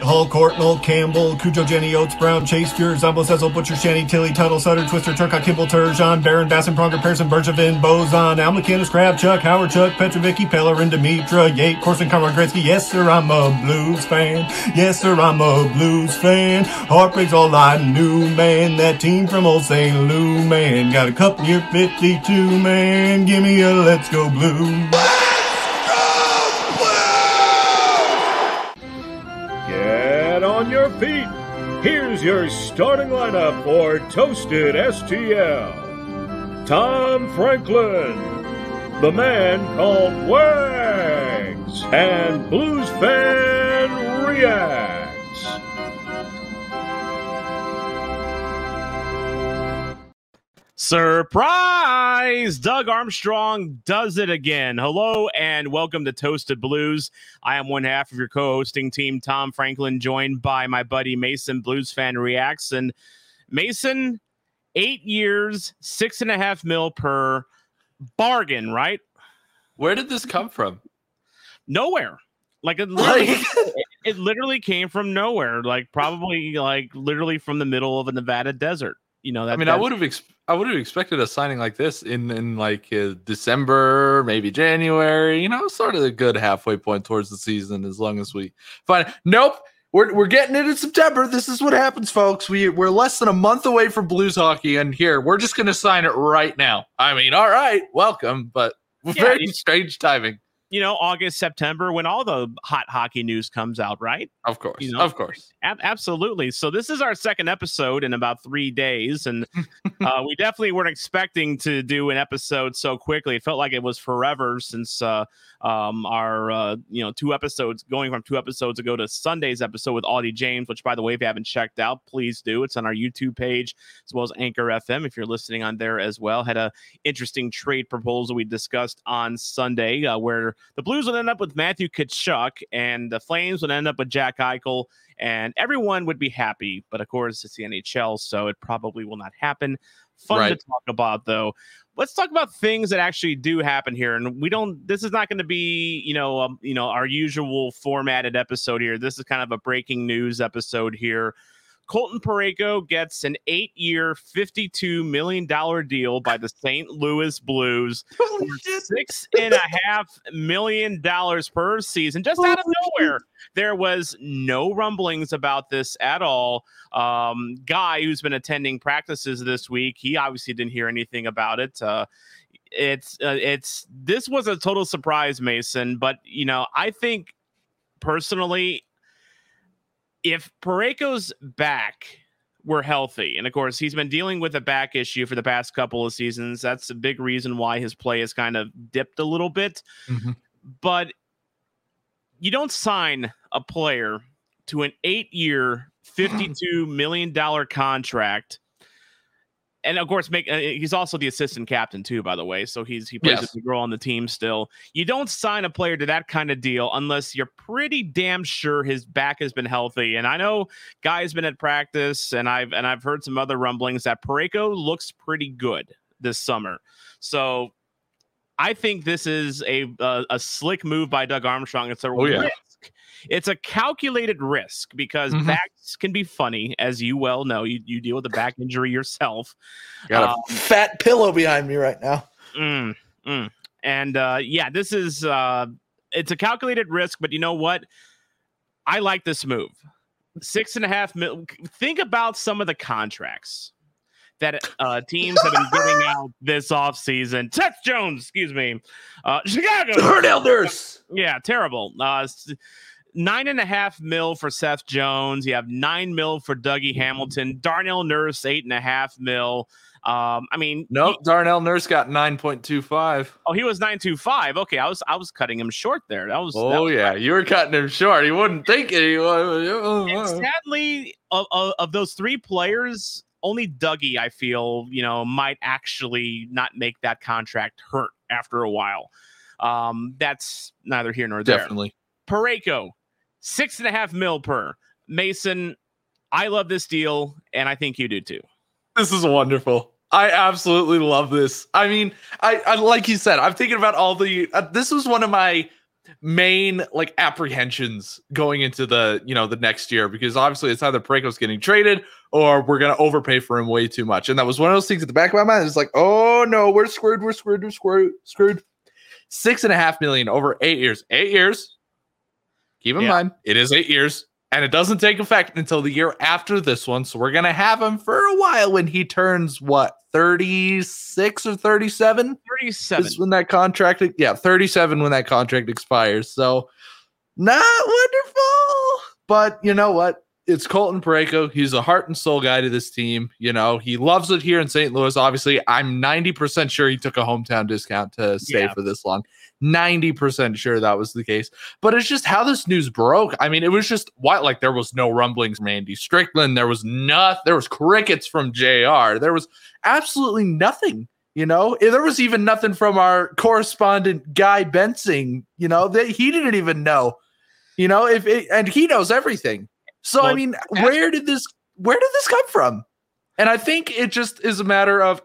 Hall Court, Noel Campbell, Cujo, Jenny Oates, Brown, Chase, Fuhr, Zombo, Cecil, Butcher, Shanny, Tilly, Tuttle, Sutter, Twister, Turcotte, Kimball, Turgeon, Barron, Basson, Pronger, Pearson, Bergevin, Bozon, Al McInnes, Crab, Chuck, Howard, Chuck, Petrovicki, Pellerin, Dimitra, Yate, Corson, Conrad, Gretzky. Yes, sir, I'm a Blues fan. Yes, sir, I'm a Blues fan. Heartbreak's all I knew, man. That team from old St. Lou, man. Got a cup near 52, man. Give me a Let's Go Blues. Get on your feet. Here's your starting lineup for Toasted STL. Tom Franklin, the man called Wags, and Blues Fan Reacts. Surprise! Doug Armstrong does it again. Hello and welcome to Toasted Blues. I am one half of your co-hosting team, Tom Franklin, joined by my buddy Mason, Blues Fan Reacts. And Mason, 8 years, $6.5 million per bargain, right? Where did this come from? Nowhere. It literally came from nowhere. Probably literally from the middle of a Nevada desert. You know, I would have expected a signing like this in December, maybe January. You know, sort of a good halfway point towards the season, as long as we find. Nope, we're getting it in September. This is what happens, folks. We're less than a month away from Blues hockey, and here we're just going to sign it right now. I mean, all right, welcome, but very strange timing. You know, August, September, when all the hot hockey news comes out, right? Of course, you know, of course. Absolutely. So this is our second episode in about 3 days, and we definitely weren't expecting to do an episode so quickly. It felt like it was forever since our 2 episodes, going from 2 episodes ago to Sunday's episode with Audie James, which, by the way, if you haven't checked out, please do. It's on our YouTube page as well as Anchor FM if you're listening on there as well. Had a interesting trade proposal we discussed on Sunday where the Blues would end up with Matthew Tkachuk and the Flames would end up with Jack Eichel, and everyone would be happy. But of course, it's the NHL, so it probably will not happen. Fun to talk about, though. Let's talk about things that actually do happen here. And this is not going to be, our usual formatted episode here. This is kind of a breaking news episode here. Colton Parayko gets an 8-year, $52 million deal by the St. Louis Blues for $6.5 million per season, just out of nowhere. There was no rumblings about this at all. Guy, who's been attending practices this week, he obviously didn't hear anything about it. This was a total surprise, Mason. But I think personally, if Parayko's back were healthy, and of course he's been dealing with a back issue for the past couple of seasons, that's a big reason why his play has kind of dipped a little bit. Mm-hmm. But you don't sign a player to an 8-year, $52 million contract. And of course, he's also the assistant captain too, by the way. So he plays a big role on the team still. You don't sign a player to that kind of deal unless you're pretty damn sure his back has been healthy. And I know Guy's been at practice, and I've heard some other rumblings that Parayko looks pretty good this summer. So I think this is a slick move by Doug Armstrong. It's a risk. It's a calculated risk because backs can be funny, as you well know. You deal with a back injury yourself. Got a fat pillow behind me right now. And this is it's a calculated risk, but you know what? I like this move. $6.5 million. Think about some of the contracts that teams have been giving out this offseason. Seth Jones, Chicago. Hurdle Nurse. Yeah, terrible. $9.5 million for Seth Jones. You have $9 million for Dougie Hamilton. Darnell Nurse, $8.5 million. Darnell Nurse got 9.25. Oh, he was 9.25. Okay, I was cutting him short there. You were cutting him short. You wouldn't think it. And sadly, of those 3 players, only Dougie, I feel, might actually not make that contract hurt after a while. That's neither here nor there. Definitely. Parayko, $6.5 million per. Mason, I love this deal, and I think you do too. This is wonderful. I absolutely love this. I mean, I like you said, I'm thinking about all the. This was one of my main like apprehensions going into the the next year, because obviously it's either Parayko's getting traded or we're gonna overpay for him way too much. And that was one of those things at the back of my mind. It's like, oh no, we're screwed. $6.5 million over 8 years. 8 years. Keep in mind, it is 8 years. And it doesn't take effect until the year after this one. So we're going to have him for a while when he turns, 36 or 37? 37. Is when that contract, 37 when that contract expires. So not wonderful. But you know what? It's Colton Parayko. He's a heart and soul guy to this team. He loves it here in St. Louis. Obviously, I'm 90% sure he took a hometown discount to stay for this long. 90% sure that was the case. But it's just how this news broke. I mean, it was just there was no rumblings from Andy Strickland. There was crickets from JR. There was absolutely nothing. There was even nothing from our correspondent Guy Bensing. That he didn't even know. And he knows everything. So I mean, where did this come from? And I think it just is a matter of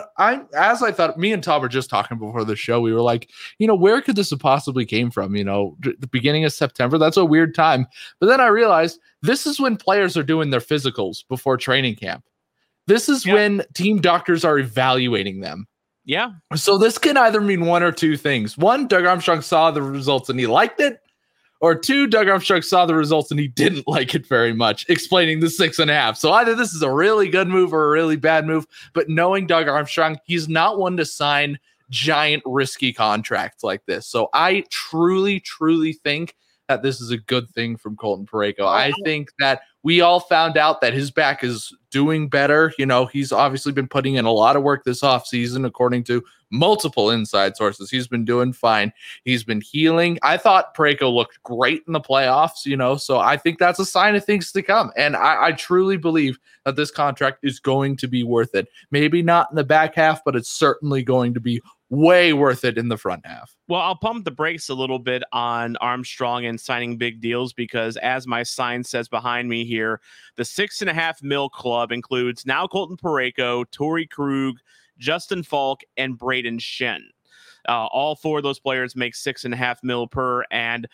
me and Tom were just talking before the show. We were like, where could this have possibly came from? The beginning of September, that's a weird time. But then I realized this is when players are doing their physicals before training camp. This is when team doctors are evaluating them. Yeah. So this can either mean one or two things. One, Doug Armstrong saw the results and he liked it. Or two, Doug Armstrong saw the results and he didn't like it very much, explaining the 6.5. So either this is a really good move or a really bad move. But knowing Doug Armstrong, he's not one to sign giant risky contracts like this. So I truly, truly think that this is a good thing from Colton Parayko. I think that we all found out that his back is doing better. He's obviously been putting in a lot of work this offseason, according to multiple inside sources. He's been doing fine. He's been healing. I thought Parayko looked great in the playoffs, so I think that's a sign of things to come. And I truly believe that this contract is going to be worth it. Maybe not in the back half, but it's certainly going to be way worth it in the front half. Well, I'll pump the brakes a little bit on Armstrong and signing big deals because, as my sign says behind me here, the $6.5 million club includes now Colton Parayko, Torrey Krug, Justin Falk, and Braden Shen. All four of those players make $6.5 million per, and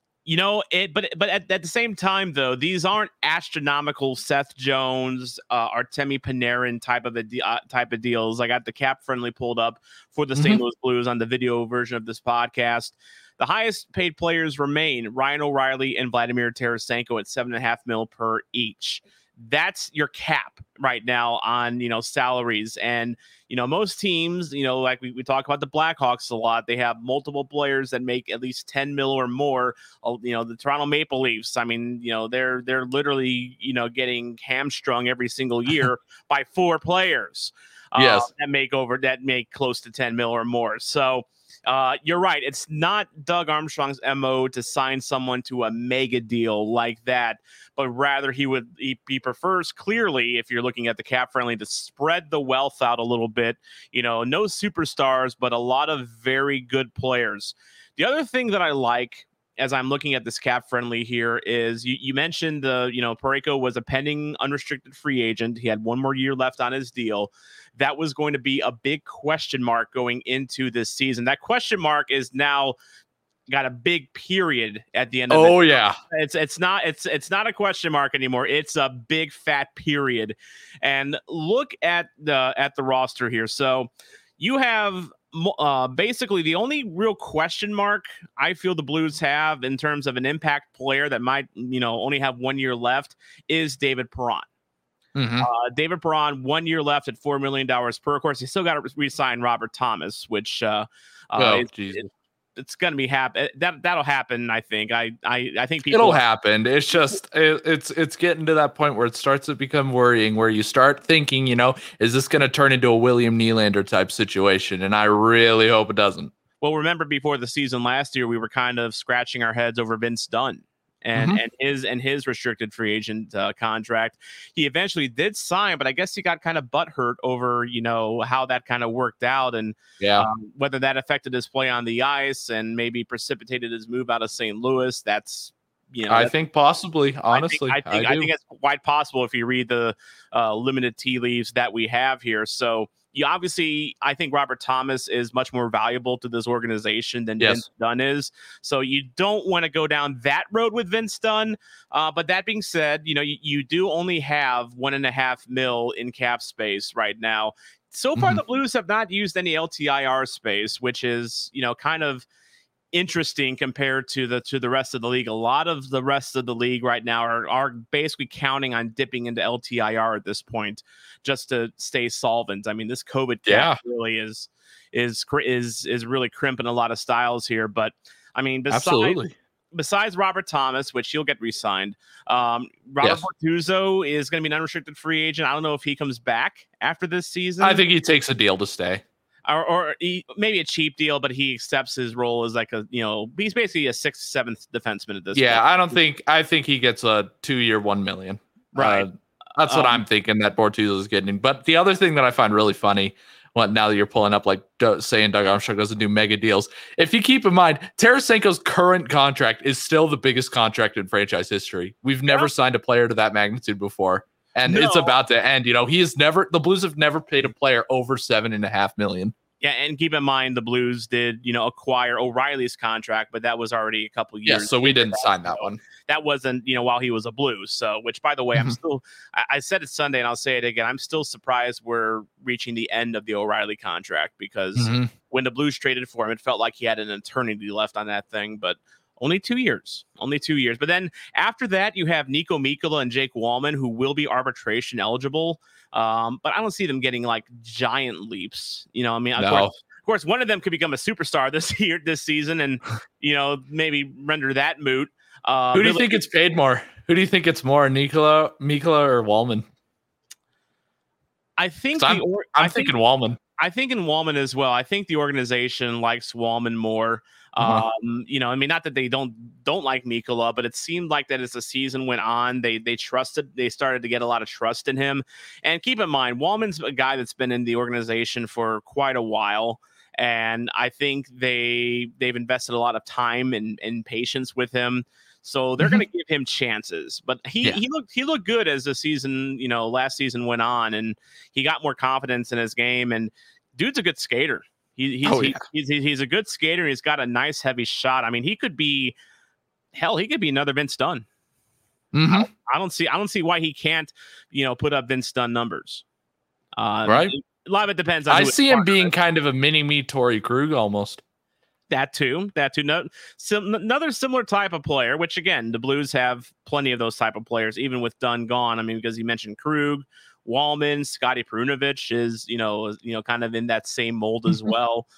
but at the same time, though, these aren't astronomical Seth Jones, Artemi Panarin type of deals. I got the cap friendly pulled up for the St. Louis Blues on the video version of this podcast. The highest paid players remain Ryan O'Reilly and Vladimir Tarasenko at $7.5 million per each. That's your cap right now on, salaries. And, most teams, like we talk about the Blackhawks a lot, they have multiple players that make at least 10 mil or more. The Toronto Maple Leafs, I mean, they're literally, getting hamstrung every single year by four players that make close to 10 mil or more. So, you're right. It's not Doug Armstrong's MO to sign someone to a mega deal like that, but rather he prefers, clearly, if you're looking at the cap friendly, to spread the wealth out a little bit. No superstars, but a lot of very good players. The other thing that I like as I'm looking at this cap friendly here is you mentioned Parayko was a pending unrestricted free agent. He had one more year left on his deal. That was going to be a big question mark going into this season. That question mark is now got a big period at the end of it. Oh yeah. It's not a question mark anymore. It's a big fat period. And look at the roster here. So you have basically the only real question mark I feel the Blues have in terms of an impact player that might, only have 1 year left is David Perron. David Perron, 1 year left at $4 million per. Of course, he still got to re-sign Robert Thomas, which it's going to be happen. That'll happen. I think. I think it'll happen. It's just it's getting to that point where it starts to become worrying. Where you start thinking, is this going to turn into a William Nylander type situation? And I really hope it doesn't. Well, remember before the season last year, we were kind of scratching our heads over Vince Dunn. And his restricted free agent contract. He eventually did sign, but I guess he got kind of butthurt over, how that kind of worked out and whether that affected his play on the ice and maybe precipitated his move out of St. Louis. That's, I think possibly, honestly. I think it's quite possible if you read the limited tea leaves that we have here. So You obviously, I think Robert Thomas is much more valuable to this organization than Vince Dunn is. So you don't want to go down that road with Vince Dunn. But that being said, you do only have $1.5 million in cap space right now. So far, the Blues have not used any LTIR space, which is, kind of interesting compared to the rest of the league. A lot of the rest of the league right now are basically counting on dipping into LTIR at this point just to stay solvent. I mean, this COVID cap really is really crimping a lot of styles here. But I mean, besides Robert Thomas, which he'll get re-signed, Robert Bortuzzo is going to be an unrestricted free agent. I don't know if he comes back after this season. I think he takes a deal to stay. Or maybe a cheap deal, but he accepts his role as like he's basically a 6th, 7th defenseman at this point. Yeah, I think he gets a 2-year, $1 million. Right. That's what I'm thinking that Bortuzzo is getting. But the other thing that I find really funny, now that you're pulling up, like saying Doug Armstrong doesn't do mega deals. If you keep in mind, Tarasenko's current contract is still the biggest contract in franchise history. We've never signed a player to that magnitude before. And it's about to end. The Blues have never paid a player over $7.5 million. Yeah, and keep in mind the Blues did, acquire O'Reilly's contract, but that was already a couple years. Yeah, so we didn't sign that one. That wasn't, while he was a Blues. So, which by the way, I'm still, I said it Sunday and I'll say it again. I'm still surprised we're reaching the end of the O'Reilly contract because when the Blues traded for him, it felt like he had an eternity left on that thing, but only 2 years. But then after that, you have Nico Mikkola and Jake Wallman, who will be arbitration eligible. But I don't see them getting like giant leaps. Of course, one of them could become a superstar this season and, maybe render that moot. Who do you think gets paid more? Who do you think gets more, Mikkola or Wallman? I think I'm thinking Wallman. I think in Wallman as well. I think the organization likes Wallman more. Not that they don't like Mikkola, but it seemed like that as the season went on, they started to get a lot of trust in him. And keep in mind, Wallman's a guy that's been in the organization for quite a while. And I think they've invested a lot of time and patience with him. So they're going to give him chances, but he looked good as the season, last season went on, and he got more confidence in his game. And dude's a good skater. He's a good skater. He's got a nice heavy shot. I mean, he could be another Vince Dunn. I don't see why he can't, put up Vince Dunn numbers. Right. A lot of it depends on. I see him being kind of a mini-me Torrey Krug almost. That too. No, another similar type of player, which again, the Blues have plenty of those type of players, even with Dunn gone. I mean, because you mentioned Krug, Wallman, Scotty Perunovich is, kind of in that same mold as well.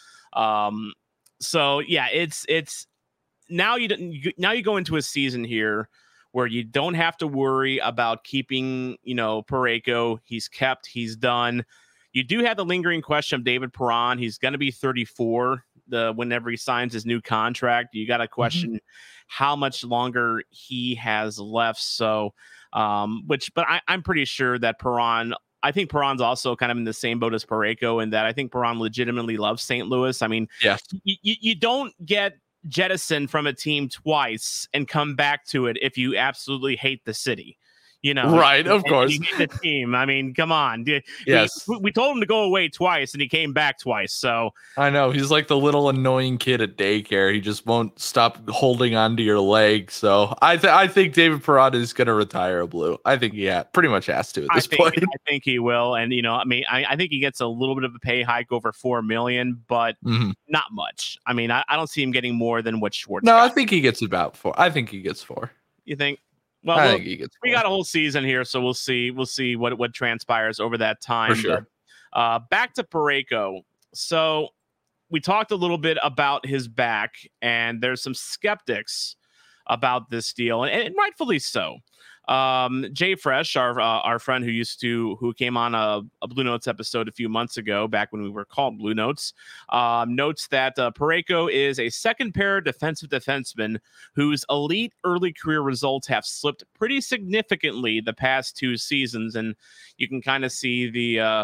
So yeah, it's now you go into a season here where you don't have to worry about keeping, Parayko. He's done. You do have the lingering question of David Perron. He's going to be 34 whenever he signs his new contract. You got to question how much longer he has left. So, but I'm pretty sure that Perron, I think Perron's also kind of in the same boat as Parayko in that I think Perron legitimately loves St. Louis. I mean, you don't get jettisoned from a team twice and come back to it if you absolutely hate the city. Right, of course. You hate the team. I mean, come on. Yes. We told him to go away twice and he came back twice. So I know he's like the little annoying kid at daycare. He just won't stop holding onto your leg. So I think David Perron is going to retire a Blue. I think he pretty much has to at this point. I think he will. And, I think he gets a little bit of a pay hike over $4 million, but not much. I mean, I don't see him getting more than what Schwartz got. I think he gets about 4. I think he gets 4. You think? Well, we got a whole season here, so we'll see what transpires over that time. For sure. But, back to Parayko. So we talked a little bit about his back, and there's some skeptics about this deal, and rightfully so. Jay Fresh, our friend who came on a Blue Notes episode a few months ago, back when we were called Blue Notes, notes that Parayko is a second pair defensive defenseman whose elite early career results have slipped pretty significantly the past 2 seasons, and you can kind of see the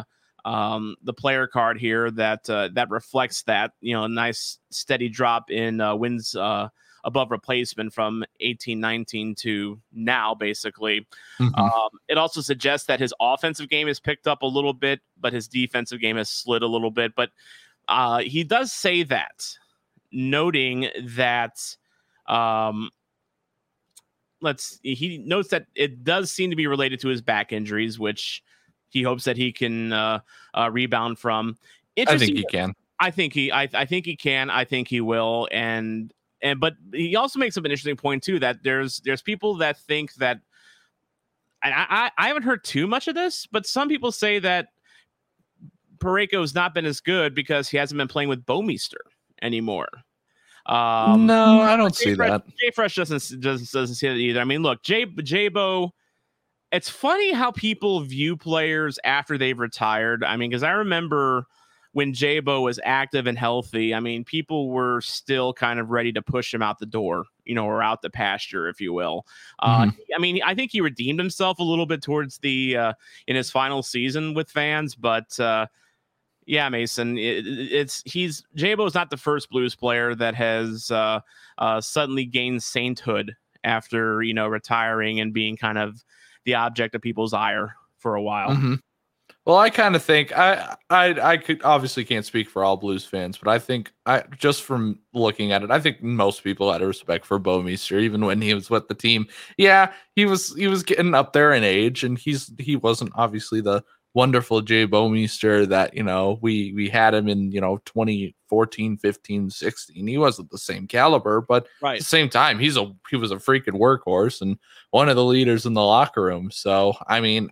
the player card here that reflects that, a nice steady drop in wins above replacement from 18-19 to now, basically. It also suggests that his offensive game has picked up a little bit, but his defensive game has slid a little bit. But he does say that, noting that he notes that it does seem to be related to his back injuries, which he hopes that he can rebound from. I think he can. I think he can. I think he will. But he also makes up an interesting point too, that there's people that think that, and I haven't heard too much of this, but some people say that Parayko's not been as good because he hasn't been playing with Bouwmeester anymore. No, I don't see that. J-Fresh doesn't see it either. I mean, look, J-Bo, it's funny how people view players after they've retired. I mean, because I remember when J-Bo was active and healthy, I mean, people were still kind of ready to push him out the door, or out the pasture, if you will. I mean, I think he redeemed himself a little bit towards the in his final season with fans, but yeah, Mason, J-Bo is not the first Blues player that has suddenly gained sainthood after retiring and being kind of the object of people's ire for a while. Well, I kind of think I could obviously can't speak for all Blues fans, but I think just from looking at it, I think most people had a respect for Bouwmeester, even when he was with the team. Yeah, he was getting up there in age, and he wasn't obviously the wonderful Jay Bouwmeester that we had him in 2014, 15, 16. He wasn't the same caliber, but at the same time, he was a freaking workhorse and one of the leaders in the locker room. So I mean,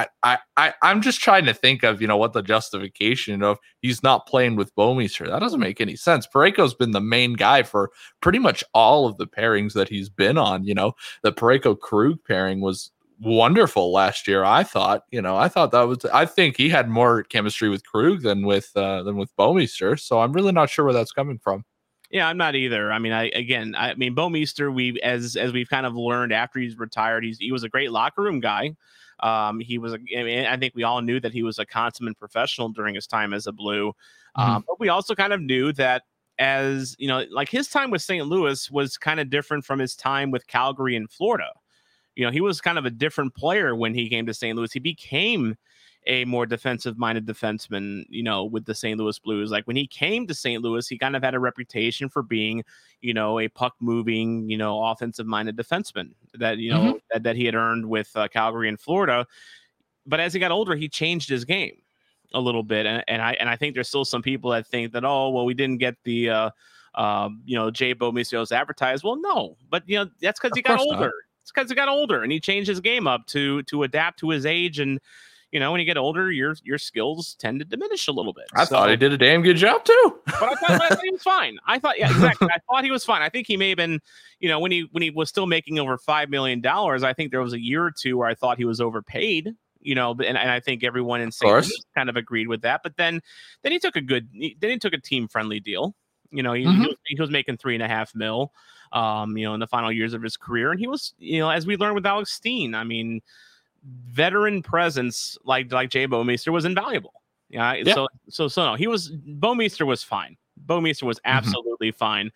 I'm just trying to think of what the justification of he's not playing with Bouwmeester. That doesn't make any sense. Parayko's been the main guy for pretty much all of the pairings that he's been on. The Parayko-Krug pairing was wonderful last year. I thought I think he had more chemistry with Krug than with Bouwmeester. So I'm really not sure where that's coming from. Yeah, I'm not either. I mean, Bouwmeester, as we've kind of learned after he's retired, he was a great locker room guy. I think we all knew that he was a consummate professional during his time as a Blue. But we also kind of knew that, as like his time with St. Louis was kind of different from his time with Calgary and Florida. He was kind of a different player when he came to St. Louis. He became a more defensive-minded defenseman, with the St. Louis Blues. Like when he came to St. Louis, he kind of had a reputation for being, a puck-moving, offensive-minded defenseman that, that he had earned with Calgary and Florida. But as he got older, he changed his game a little bit. And I think there's still some people that think that, we didn't get the, Jay Bouwmeester was advertised. Well, no, but, that's because he got older. It's because he got older and he changed his game up to adapt to his age. And, when you get older, your skills tend to diminish a little bit. I thought he did a damn good job too. But I thought he was fine. Exactly. I thought he was fine. I think he may have been, when he was still making over $5 million, I think there was a year or two where I thought he was overpaid. And I think everyone in St. Louis kind of agreed with that. But then he took a team friendly deal. He was making $3.5 million, in the final years of his career. And he was, as we learned with Alex Steen, I mean, veteran presence like Jay Bouwmeester was invaluable. Yeah. No, Bouwmeester was fine. Bouwmeester was absolutely fine.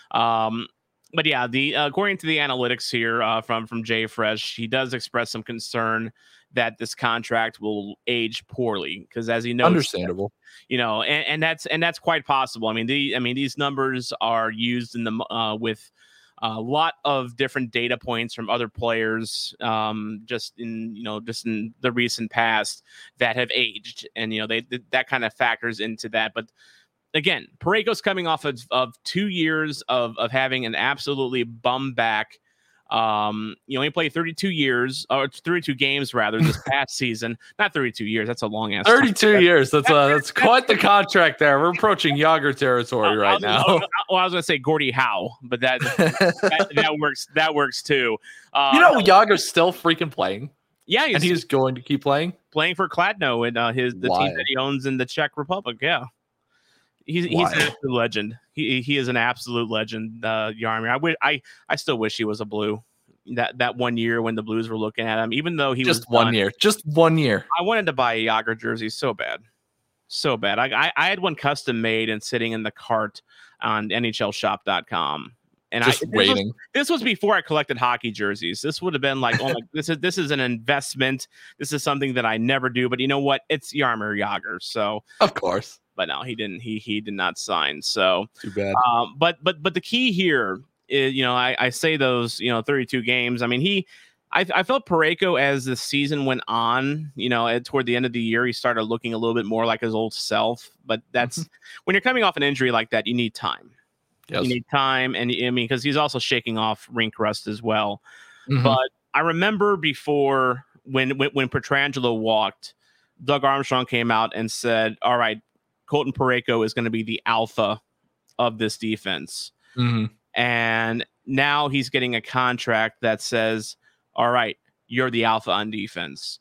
But yeah, according to the analytics here from J-Fresh, he does express some concern that this contract will age poorly because, as he knows, understandable, and that's quite possible. I mean, these numbers are used in the with a lot of different data points from other players, just in the recent past that have aged, and that kind of factors into that, but. Again, Parayko's coming off of 2 years of having an absolutely bum back. He only played 32 games rather this past season. Not 32 years. That's a long ass. 32 years. That's quite the contract there. We're approaching Yager territory right now. I was going to say Gordie Howe, but that works. That works too. Yager's still freaking playing. Yeah, he's going to keep playing for Kladno and the team that he owns in the Czech Republic. Yeah. He's an absolute legend. He is an absolute legend, Jaromir. I still wish he was a Blue. That 1 year when the Blues were looking at him, even though he just was 1 year. Just 1 year. I wanted to buy a Yager jersey so bad. So bad. I had one custom made and sitting in the cart on NHLshop.com. And Just waiting. This was before I collected hockey jerseys. This would have been like, oh my, this is an investment. This is something that I never do. But you know what? It's Jaromir Jagr. So of course. But no, he didn't. He did not sign. So too bad. But the key here is, I say those 32 games. I mean, I felt Parayko as the season went on, toward the end of the year, he started looking a little bit more like his old self. But that's when you're coming off an injury like that, you need time. Yes. You need time. And I mean, because he's also shaking off rink rust as well. Mm-hmm. But I remember before when Pietrangelo walked, Doug Armstrong came out and said, all right, Colton Parayko is going to be the alpha of this defense. Mm-hmm. And now he's getting a contract that says, all right, you're the alpha on defense.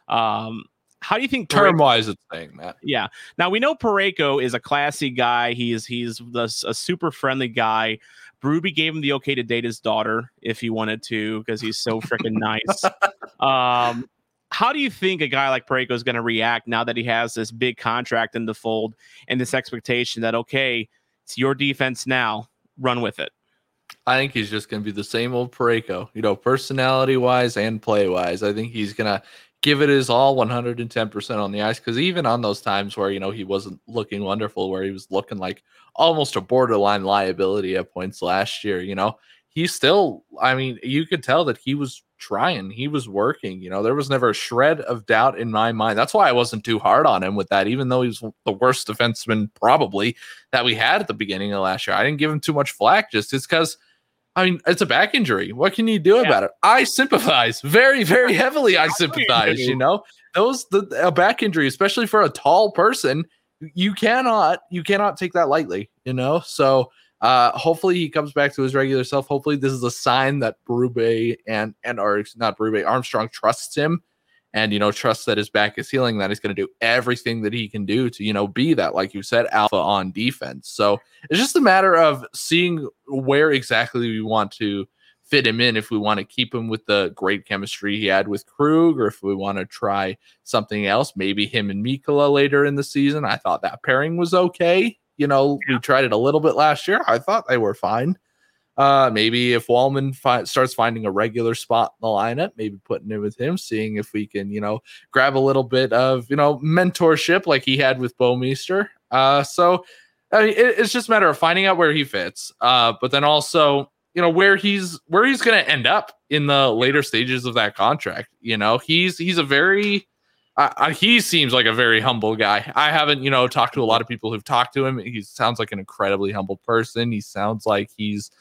How do you think term-wise it's saying, Matt? Yeah. Now we know Parayko is a classy guy. He's a super friendly guy. Berube gave him the okay to date his daughter if he wanted to, because he's so freaking nice. How do you think a guy like Parayko is going to react now that he has this big contract in the fold and this expectation that, okay, it's your defense now, run with it? I think he's just going to be the same old Parayko, personality-wise and play-wise. I think he's going to give it his all 110% on the ice, because even on those times where, he wasn't looking wonderful, where he was looking like almost a borderline liability at points last year, he still, I mean, you could tell that he was trying, he was working, there was never a shred of doubt in my mind. That's why I wasn't too hard on him with that, even though he was the worst defenseman probably that we had at the beginning of last year. I didn't give him too much flack, just because, I mean, it's a back injury. What can you do about it? I sympathize very, very heavily. I sympathize, a back injury, especially for a tall person, you cannot take that lightly, So hopefully he comes back to his regular self. Hopefully this is a sign that Berube Armstrong trusts him and, trusts that his back is healing, that he's going to do everything that he can do to, be that, like you said, alpha on defense. So it's just a matter of seeing where exactly we want to fit him in, if we want to keep him with the great chemistry he had with Krug, or if we want to try something else, maybe him and Mikkola later in the season. I thought that pairing was okay. We tried it a little bit last year. I thought they were fine. Maybe if Wallman starts finding a regular spot in the lineup, maybe putting it with him, seeing if we can, grab a little bit of, mentorship like he had with Bouwmeester. So I mean, it's just a matter of finding out where he fits. But then also, where he's going to end up in the later stages of that contract. He's a very, he seems like a very humble guy. I haven't, talked to a lot of people who've talked to him. He sounds like an incredibly humble person. He sounds like he's,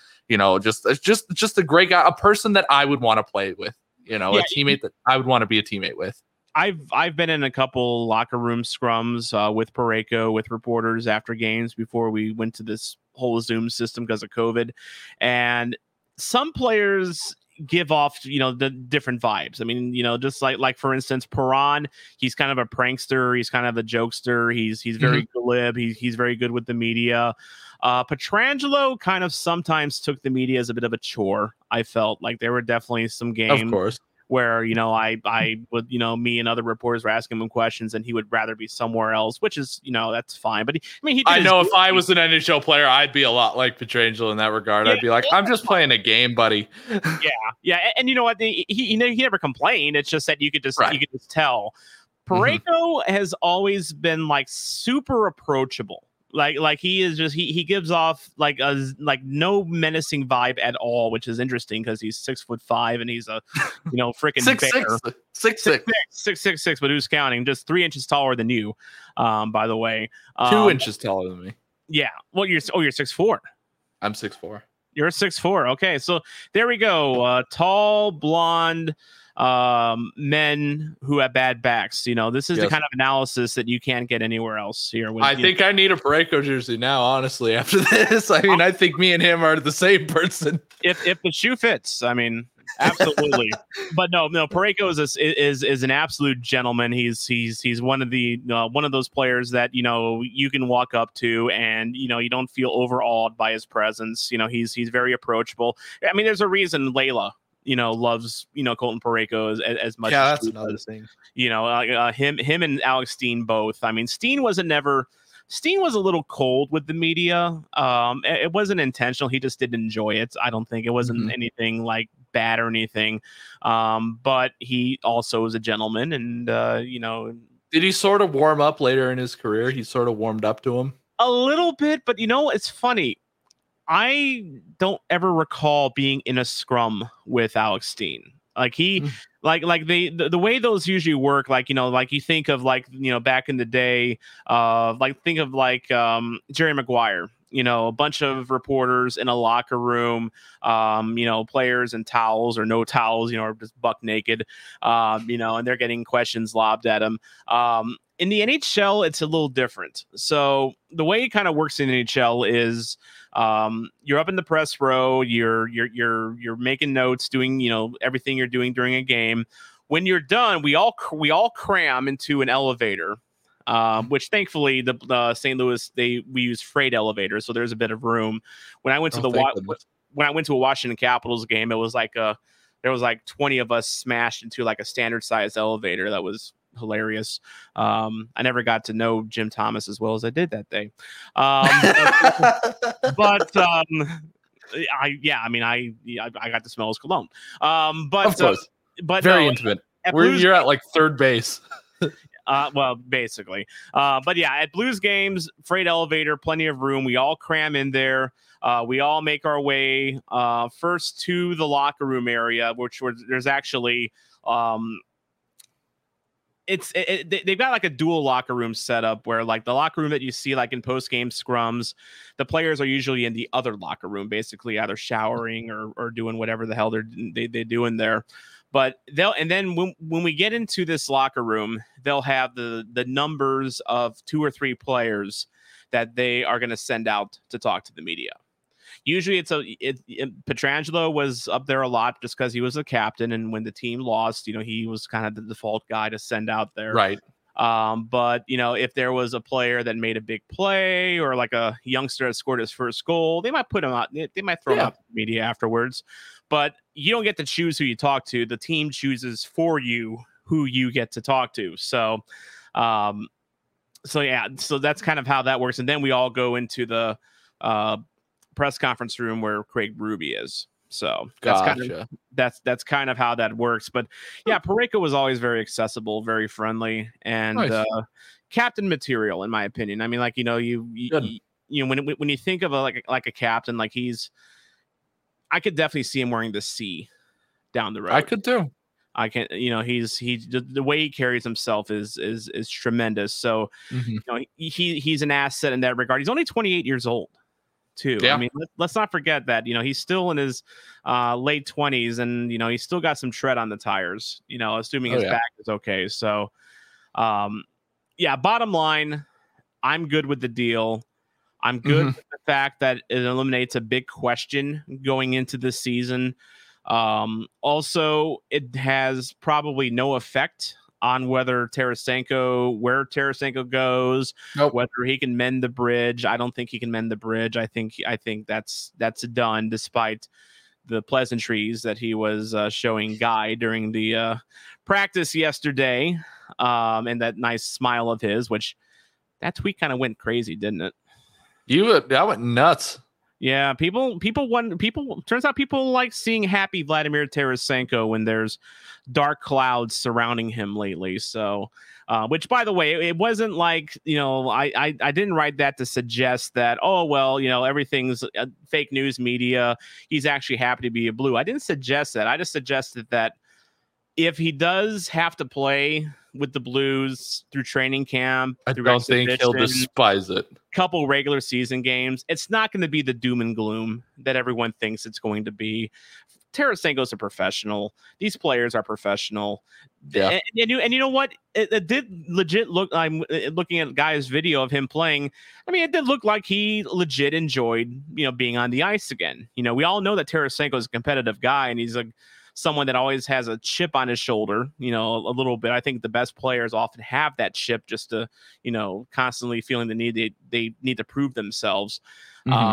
just a great guy, a person that I would want to play with, a teammate that I would want to be a teammate with. I've been in a couple locker room scrums with Parayko, with reporters after games before we went to this whole Zoom system because of COVID. And some players give off, the different vibes. I mean, just like for instance, Perron, he's kind of a prankster. He's kind of a jokester. He's very glib. He's very good with the media. Pietrangelo kind of sometimes took the media as a bit of a chore. I felt like there were definitely some games, of course, where, I would, me and other reporters were asking him questions and he would rather be somewhere else, which is, that's fine. But I know if I was an NHL player, I'd be a lot like Pietrangelo in that regard. Yeah, I'd be like, I'm just playing a game, buddy. Yeah. And you know what? He never complained. It's just that you could just tell. Parayko has always been like super approachable. Like he is just he gives off like no menacing vibe at all, which is interesting because he's 6'5" and he's a freaking bear. 6'6", but who's counting? Just 3 inches taller than you, by the way. 2 inches taller than me. Yeah. Well, you're 6'4". I'm 6'4". You're 6'4". Okay, so there we go. Tall, blonde men who have bad backs. This is the kind of analysis that you can't get anywhere else here. I think I need a Parayko jersey now, honestly, after this. I mean, I think me and him are the same person. If the shoe fits, I mean, absolutely. But no, Parayko is an absolute gentleman. He's one of the one of those players that you can walk up to and you don't feel overawed by his presence. He's very approachable. I mean, there's a reason Layla loves Colton Parayko as much. Yeah, as that's Stu another does. thing. Him and Alex Steen both. I mean, Steen was a little cold with the media. It wasn't intentional. He just didn't enjoy it. I don't think it wasn't anything like bad or anything. But he also is a gentleman, and Did he sort of warm up later in his career? He sort of warmed up to him a little bit, but it's funny. I don't ever recall being in a scrum with Alex Steen. Like he, like the way those usually work, like you think of back in the day, think of Jerry Maguire. A bunch of reporters in a locker room, players in towels or no towels, or just buck naked, and they're getting questions lobbed at them. In the NHL, it's a little different. So the way it kind of works in the NHL is you're up in the press row, you're making notes, doing everything you're doing during a game. When you're done, we all cram into an elevator, which thankfully the St. Louis we use freight elevators, so there's a bit of room. When I went to a Washington Capitals game, it was there was 20 of us smashed into a standard size elevator. That was hilarious. I never got to know Jim Thomas as well as I did that day. But I got to smell his cologne. But of course, but very intimate. You're at third base. Well, basically. But yeah, at Blues games, freight elevator, plenty of room. We all cram in there. We all make our way first to the locker room area, there's actually they've got a dual locker room setup where the locker room that you see in post game scrums, the players are usually in the other locker room, basically either showering or doing whatever the hell they're doing there. But then when we get into this locker room, they'll have the numbers of 2 or 3 players that they are going to send out to talk to the media. Usually Pietrangelo was up there a lot just because he was a captain, and when the team lost, he was kind of the default guy to send out there. Right. But if there was a player that made a big play or a youngster that scored his first goal, they might put him out. They might throw him out to the media afterwards. But you don't get to choose who you talk to. The team chooses for you who you get to talk to. So that's kind of how that works. And then we all go into the press conference room where Craig Berube is. So that's kind of how that works. But yeah, Parayko was always very accessible, very friendly, and nice. Captain material, in my opinion. I mean, when you think of a captain, I could definitely see him wearing the C down the road. I could too. I can, he's the way he carries himself is tremendous. So, he's an asset in that regard. He's only 28 years old. Too. Yeah. I mean, let's not forget that, he's still in his late 20s and, he's still got some tread on the tires, assuming his back is okay. So, bottom line, I'm good with the deal. I'm good with the fact that it eliminates a big question going into this season. Also, it has probably no effect on where Tarasenko goes, whether he can mend the bridge. I don't think he can mend the bridge. I think that's done, despite the pleasantries that he was showing Guy during the practice yesterday, and that nice smile of his, which that tweet kind of went crazy, didn't it? That went nuts. Yeah, people turns out people like seeing happy Vladimir Tarasenko when there's dark clouds surrounding him lately. So, which, by the way, it wasn't I didn't write that to suggest that, everything's fake news media. He's actually happy to be a Blue. I didn't suggest that. I just suggested that if he does have to play with the Blues through training camp, I don't think he'll despise it. Couple regular season games, it's not going to be the doom and gloom that everyone thinks it's going to be. Tarasenko's a professional. These players are professional. Yeah. And you know what? It did legit look. I'm looking at Guy's video of him playing. I mean, it did look like he legit enjoyed, being on the ice again. We all know that Tarasenko is a competitive guy, and he's someone that always has a chip on his shoulder, a little bit. I think the best players often have that chip just to, constantly feeling the need they need to prove themselves.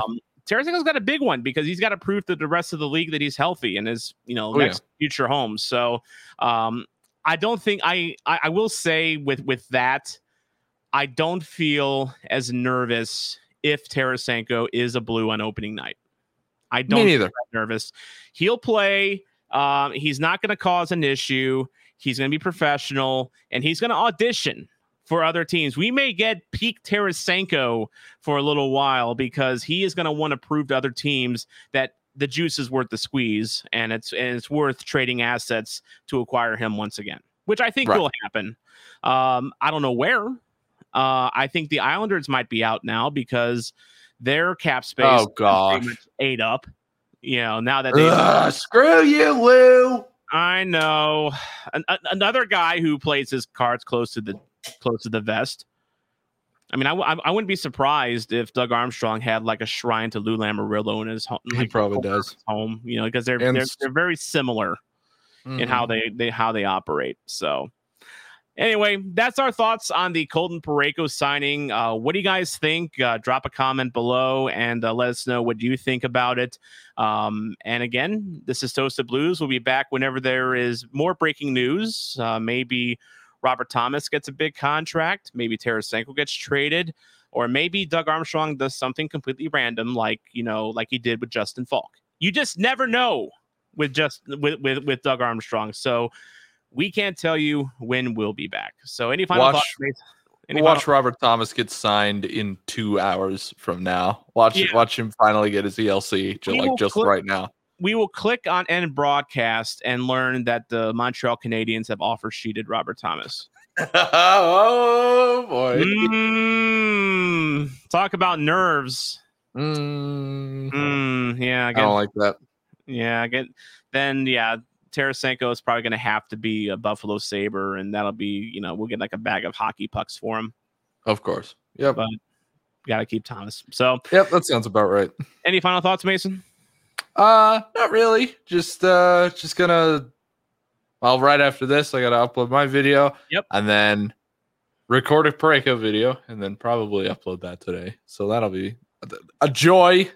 Tarasenko's got a big one because he's got to prove to the rest of the league that he's healthy and his, next future home. So I don't think I will say with that, I don't feel as nervous if Tarasenko is a Blue on opening night. I don't feel that nervous. He'll play. He's not going to cause an issue. He's going to be professional, and he's going to audition for other teams. We may get peak Tarasenko for a little while because he is going to want to prove to other teams that the juice is worth the squeeze, and it's worth trading assets to acquire him once again, which I think will happen. I don't know where. I think the Islanders might be out now because their cap space is pretty much ate up. Now that they screw you, Lou. I know another guy who plays his cards close to the vest. I mean, I wouldn't be surprised if Doug Armstrong had like a shrine to Lou Lamoriello in his home. He probably does. Home, because they're very similar in how they operate. So anyway, that's our thoughts on the Colton Parayko signing. What do you guys think? Drop a comment below and let us know what you think about it. And again, this is Toasted Blues. We'll be back whenever there is more breaking news. Maybe Robert Thomas gets a big contract. Maybe Tarasenko gets traded. Or maybe Doug Armstrong does something completely random like he did with Justin Falk. You just never know with Doug Armstrong. So we can't tell you when we'll be back. So any final thoughts? Watch Robert Thomas get signed in 2 hours from now. Watch him finally get his ELC right now. We will click on end broadcast and learn that the Montreal Canadiens have offer sheeted Robert Thomas. Oh boy! Talk about nerves. Yeah, I don't like that. Yeah, Tarasenko is probably going to have to be a Buffalo Sabre, and that'll be, we'll get like a bag of hockey pucks for him. Of course. Yep. But got to keep Thomas. So, yep, that sounds about right. Any final thoughts, Mason? Not really. Just gonna. Well, right after this, I gotta upload my video. Yep. And then record a Parayko video, and then probably upload that today. So that'll be a joy.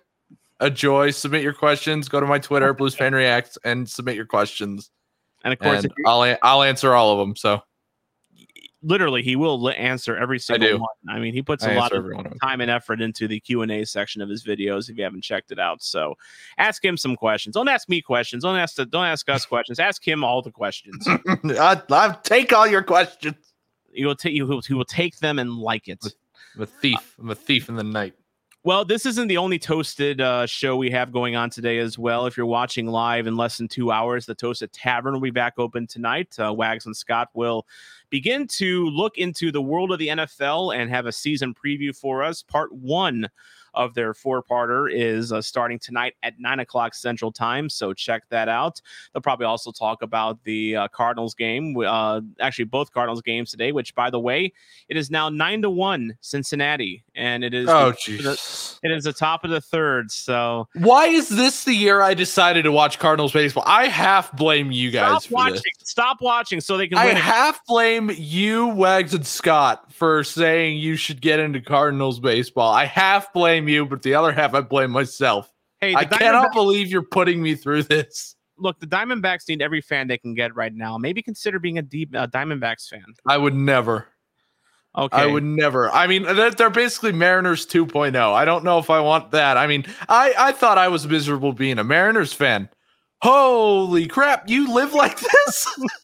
Submit your questions. Go to my Twitter, Blues Fan Reacts, and submit your questions. And of course, I'll answer all of them. So literally, he will answer every single one. I mean, he puts a lot of time and effort into the Q&A section of his videos. If you haven't checked it out, so ask him some questions. Don't ask me questions. Don't ask us questions. Ask him all the questions. I'll take all your questions. He will take them and like it. I'm a thief. I'm a thief in the night. Well, this isn't the only Toasted show we have going on today as well. If you're watching live in less than 2 hours, the Toasted Tavern will be back open tonight. Wags and Scott will begin to look into the world of the NFL and have a season preview for us. Part 1 of their 4-parter is starting tonight at 9:00 Central Time, so check that out. They'll probably also talk about the Cardinals game, actually both Cardinals games today, which, by the way, it is now 9-1 Cincinnati, and it is it is the top of the third. So why is this the year I decided to watch Cardinals baseball? I half blame you guys for this. Stop watching so they can win. I half blame you, Wags, and Scott for saying you should get into Cardinals baseball. I half blame you, but the other half I blame myself. Hey, I cannot believe you're putting me through this. Look, the Diamondbacks need every fan they can get right now. Maybe consider being a Diamondbacks fan. I would never. Okay. I would never. I mean, they're basically Mariners 2.0. I don't know if I want that. I mean, I thought I was miserable being a Mariners fan. Holy crap, you live like this?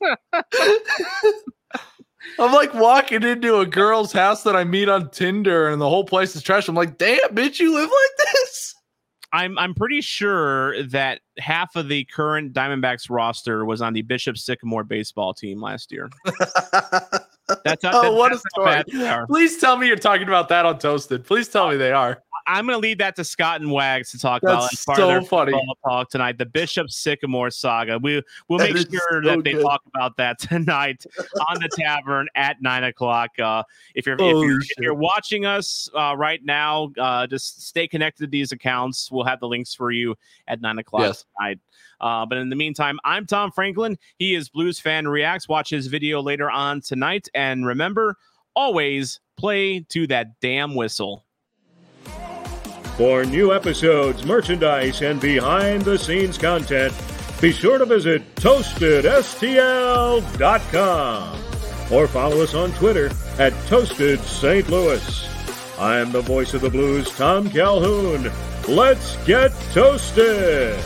I'm like walking into a girl's house that I meet on Tinder and the whole place is trash. I'm like, damn, bitch, you live like this? I'm pretty sure that half of the current Diamondbacks roster was on the Bishop Sycamore baseball team last year. That's what a story. Please tell me you're talking about that on Toasted. Please tell me they are. I'm going to leave that to Scott and Wags to talk about. That's so funny. Talk tonight, the Bishop Sycamore saga. We'll make sure that they talk about that tonight on the Tavern at 9:00. If you're watching us right now, just stay connected to these accounts. We'll have the links for you at 9:00 tonight. But in the meantime, I'm Tom Franklin. He is Blues Fan Reacts. Watch his video later on tonight. And remember, always play to that damn whistle. For new episodes, merchandise, and behind-the-scenes content, be sure to visit ToastedSTL.com or follow us on Twitter at Toasted St. Louis. I'm the voice of the blues, Tom Calhoun. Let's get toasted!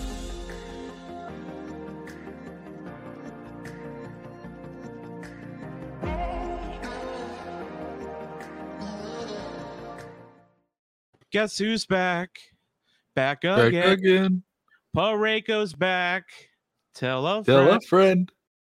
Guess who's back? Back Back again. again. Pareko's back. Tell a Tell a friend. friend.